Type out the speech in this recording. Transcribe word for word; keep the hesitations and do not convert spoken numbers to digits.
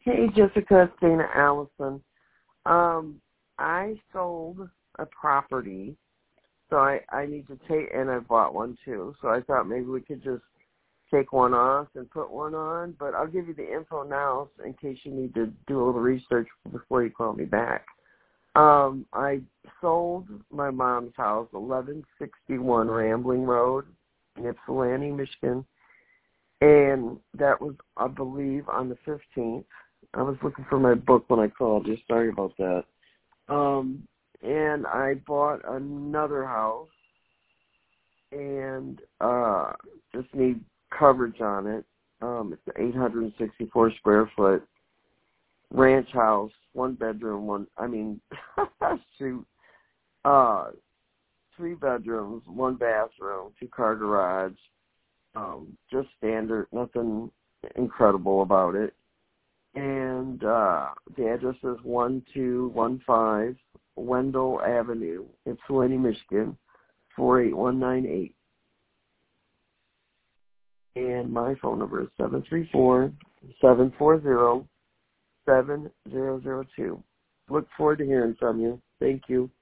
Hey, Jessica, it's Dana Allison. Um, I sold a property, so I, I need to take, and I bought one too, so I thought maybe we could just take one off and put one on, but I'll give you the info now in case you need to do a little research before you call me back. Um, I sold my mom's house, eleven sixty-one Rambling Road in Ypsilanti, Michigan, and that was, I believe, on the fifteenth. I was looking for my book when I called you. Sorry about that. Um, and I bought another house and uh, just need coverage on it. Um, it's an eight hundred sixty-four square foot ranch house, one bedroom, one, I mean, shoot, uh, three bedrooms, one bathroom, two car garage, um, just standard, nothing incredible about it. And uh, the address is one two one five Wendell Avenue, Ypsilanti, Michigan, four eight one nine eight. And my phone number is seven three four, seven four zero, seven zero zero two. Look forward to hearing from you. Thank you.